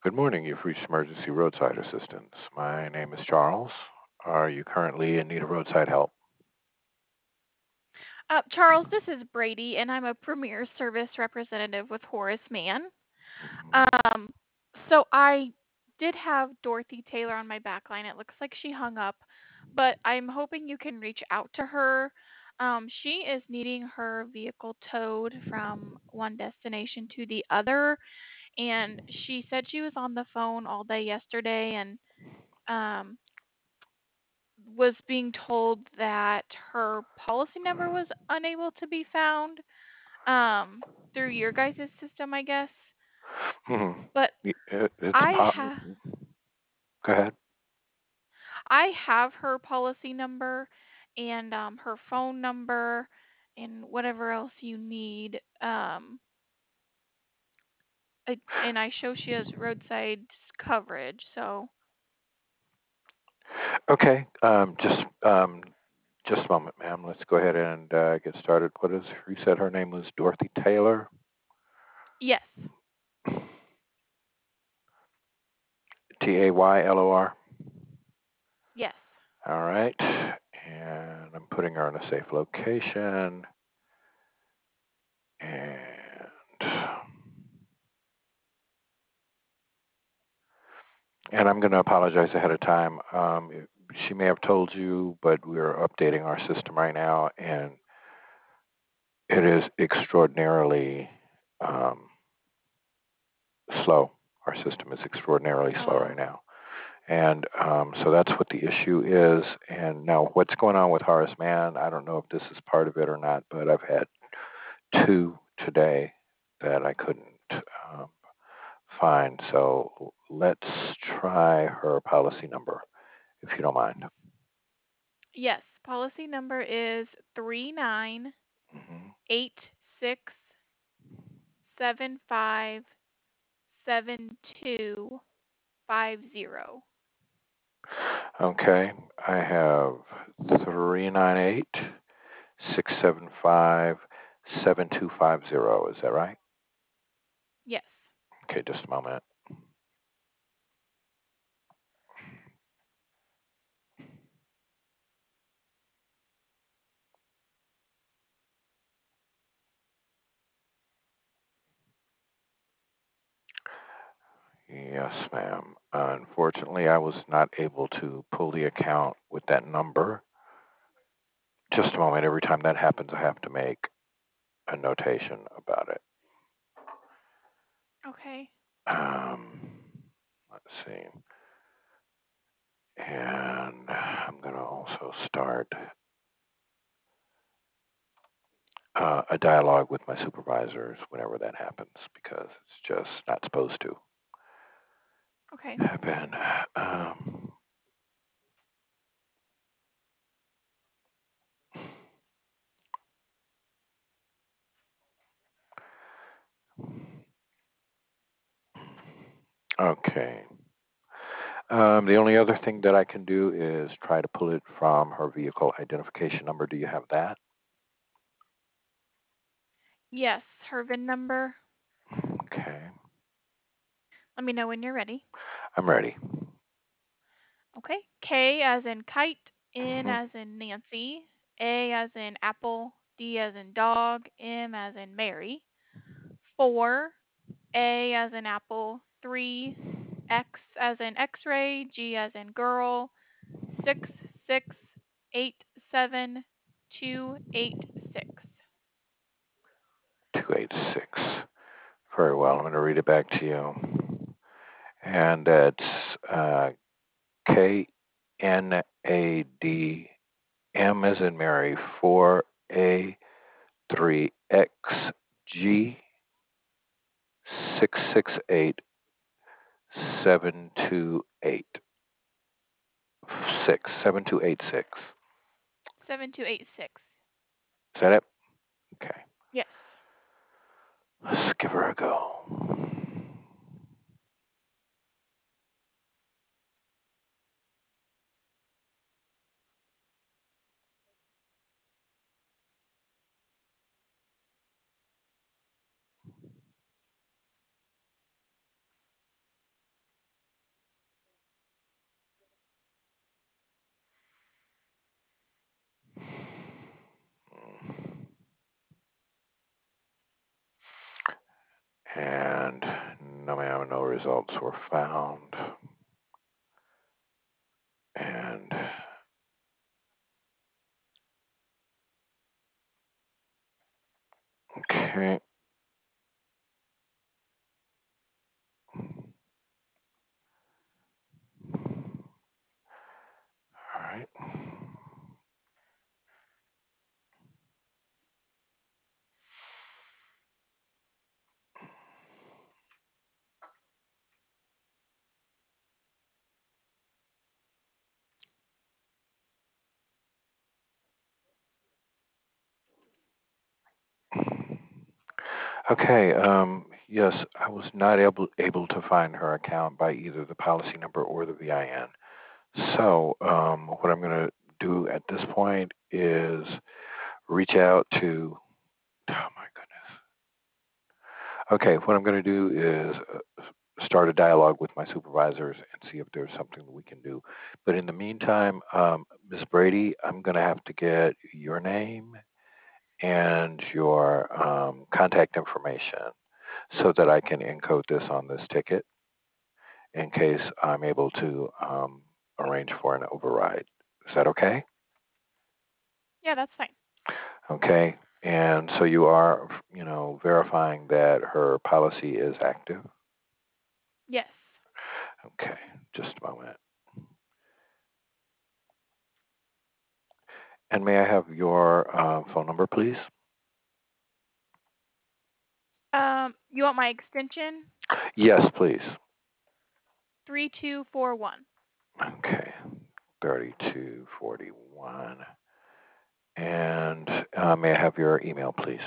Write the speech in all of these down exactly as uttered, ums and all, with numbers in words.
Good morning. You've reached Emergency Roadside Assistance. My name is Charles. Are you currently in need of roadside help? Uh, Charles, this is Brady, and I'm a Premier Service representative with Horace Mann. Mhm. Um, so I did have Dorothy Taylor on my back line. It looks like she hung up, but I'm hoping you can reach out to her. Um, she is needing her vehicle towed from one destination to the other, and she said she was on the phone all day yesterday and um, was being told that her policy number was unable to be found um through your guys' system, I guess. Mhm. But Y- it- It's I pop. have Go ahead. I have her policy number and um her phone number and whatever else you need. Um I, and I show she has roadside coverage, so Okay. Um, just um, just a moment, ma'am. Let's go ahead and uh, get started. What is? You said her name was Dorothy Taylor. yes. T A Y L O R. Yes. All right. And I'm putting her in a safe location. And And I'm going to apologize ahead of time. Um, it- she may have told you, but we're updating our system right now, and it is extraordinarily um, slow. Our system is extraordinarily slow Oh, right now. And um, so that's what the issue is. And now, what's going on with Horace Mann? I don't know if this is part of it or not, but I've had two today that I couldn't um, find. So let's try her policy number, if you don't mind. yes. Policy number is three nine Mhm. eight six seven five seven two five zero. Okay, I have three nine eight six seven five seven two five zero. Is that right? Yes. Okay, just a moment. Yes, ma'am. Unfortunately, I was not able to pull the account with that number. Just a moment. Every time that happens, I have to make a notation about it. Okay. Um, let's see. And I'm going to also start uh, a dialogue with my supervisors whenever that happens because it's just not supposed to Okay. happen. Um, okay. Um, the only other thing that I can do is try to pull it from her vehicle identification number. Do you have that? Yes, her V I N number. Okay. Let me know when you're ready. I'm ready. Okay. K as in kite, N Hmm. as in Nancy, A as in apple, D as in dog, M as in Mary. Four, A as in apple, three, X as in X-ray, G as in girl, six, six, eight, seven, two, eight, six. two eight six. Very well. I'm going to read it back to you. And that's uh, K N A D M as in Mary, four A three X G six six eight seven two eight six seven two eight six. Seven two eight six. Is that it? Okay. Yes. Let's give her a go. And no, ma'am, no results were found. And okay. All right. Okay. Um, yes, I was not able able to find her account by either the policy number or the V I N. So um, what I'm going to do at this point is reach out to. Oh my goodness. Okay, what I'm going to do is uh, start a dialogue with my supervisors and see if there's something that we can do. But in the meantime, um, Miz Brady, I'm going to have to get your name and your um, contact information so that I can encode this on this ticket in case I'm able to um, arrange for an override. Is that okay? Yeah, that's fine. Okay. And so you are, you know, verifying that her policy is active? Yes. Okay, just a moment. And may I have your uh, phone number, please? Um, you want my extension? Yes, please. three two four one. Okay, thirty-two forty-one. And uh, may I have your email, please?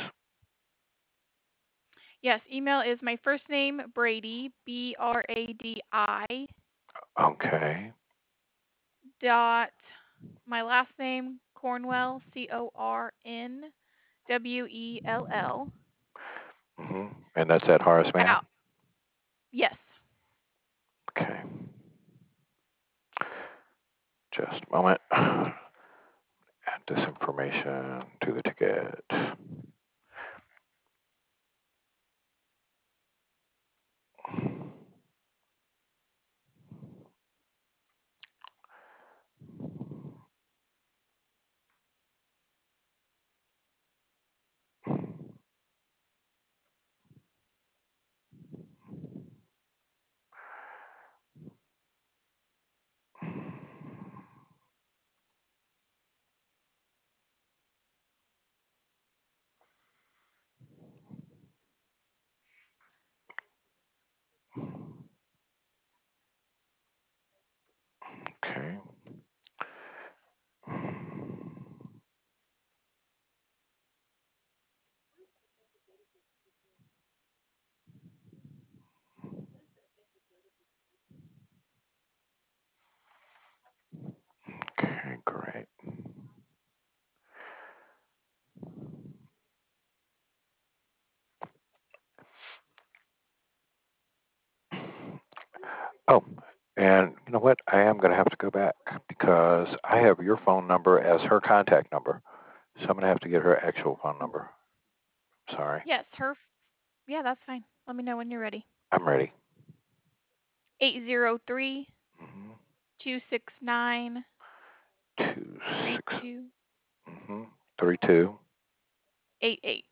Yes, email is my first name, Brady, B R A D I, Okay. dot my last name, Cornwell, C O R N W E L L. hmm And that's at Horace Mann? Out. Yes. Okay. Just a moment. Add this information to the ticket. Okay. Okay, great. Oh, and you know what? I am going to have to go back because I have your phone number as her contact number. So I'm going to have to get her actual phone number. Sorry. Yes, her. Yeah, that's fine. Let me know when you're ready. I'm ready. Eight zero three Mm-hmm. two six nine Two, three six, two mm-hmm. Three, two. eight eight.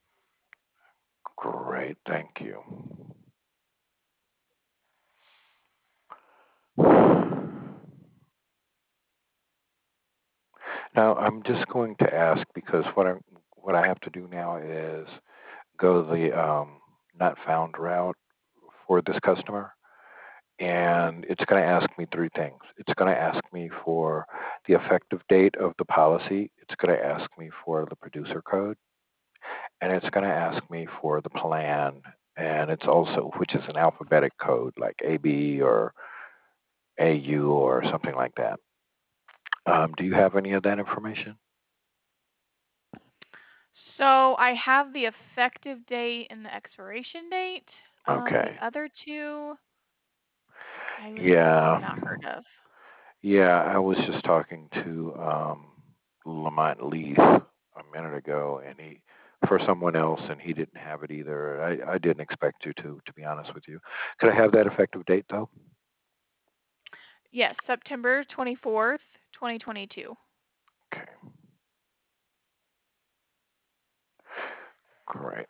Great. Thank you. Now, I'm just going to ask because what I what I have to do now is go the um, not found route for this customer, and it's going to ask me three things. It's going to ask me for the effective date of the policy. It's going to ask me for the producer code, and it's going to ask me for the plan, and it's also which is an alphabetic code like A B or A U or something like that. Um, do you have any of that information? So I have the effective date and the expiration date. Um, the Okay. other two I would have Yeah. not heard of. Yeah, I was just talking to um, Lamont Leith a minute ago, and he for someone else, and he didn't have it either. I, I didn't expect you to, to be honest with you. Could I have that effective date though? Yes, September twenty-fourth, twenty twenty-two. Okay, great.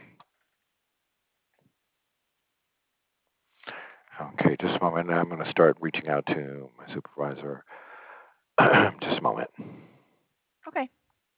Okay, just a moment. I'm going to start reaching out to my supervisor. Just a moment. Okay.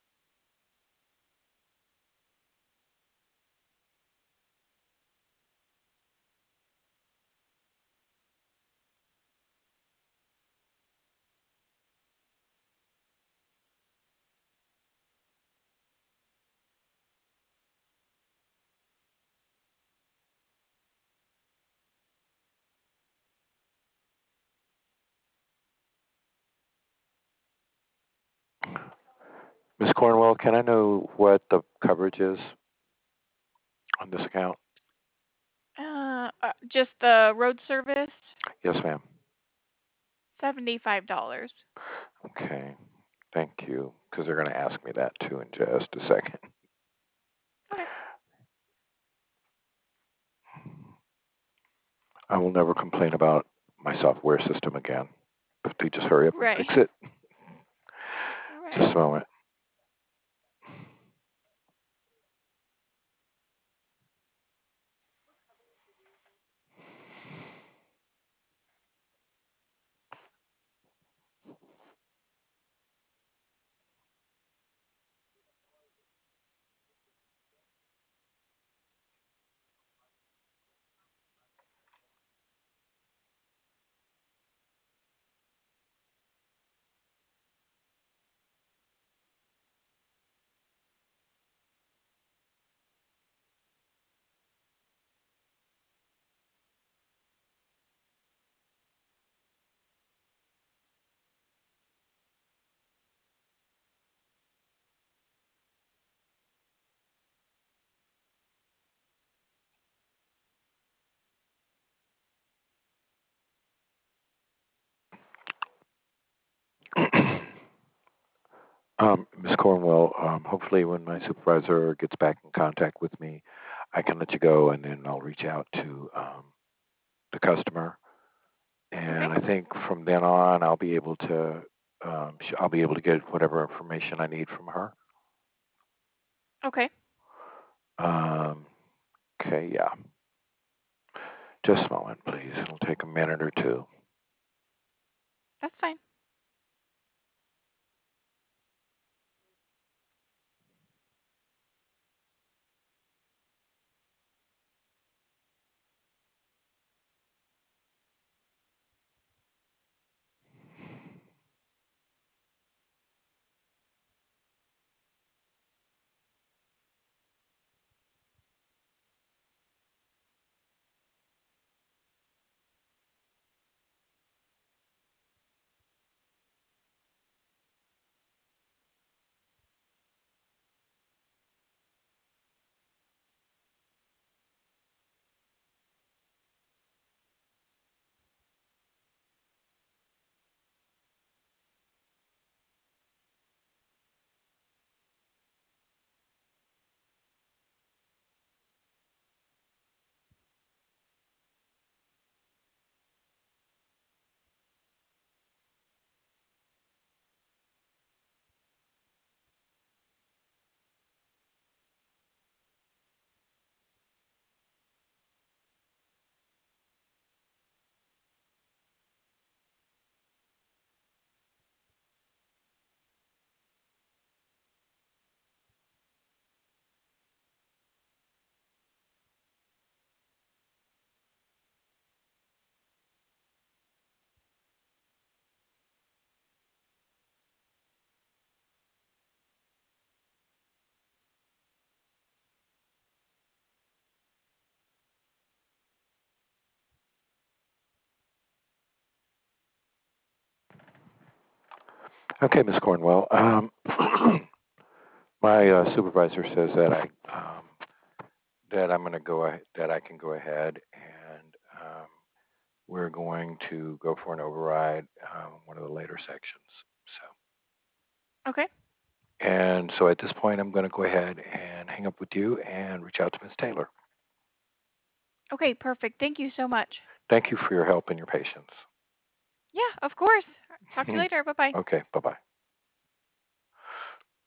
Miss Cornwell, can I know what the coverage is on this account? Uh, uh just the road service, Yes, ma'am. seventy-five dollars. Okay, thank you, because they're going to ask me that too in just a second. Okay. I will never complain about my software system again. If they just hurry up and Right. fix it. Right. Just a moment. Um, Miss Cornwell, um, hopefully when my supervisor gets back in contact with me, I can let you go, and then I'll reach out to um, the customer. Okay. And I think from then on, I'll be able to, um, sh- I'll be able to get whatever information I need from her. Okay. Um, okay, yeah. Just a moment, please. It'll take a minute or two. That's fine. Okay, Miss Cornwell. Um, my uh, supervisor says that I um, that I'm going to go ahe- that I can go ahead and um, we're going to go for an override, um, one of the later sections. So, Okay. and so at this point, I'm going to go ahead and hang up with you and reach out to Miss Taylor. Okay, perfect. Thank you so much. Thank you for your help and your patience. Yeah, of course. Talk to you later. Bye bye. Okay, bye bye.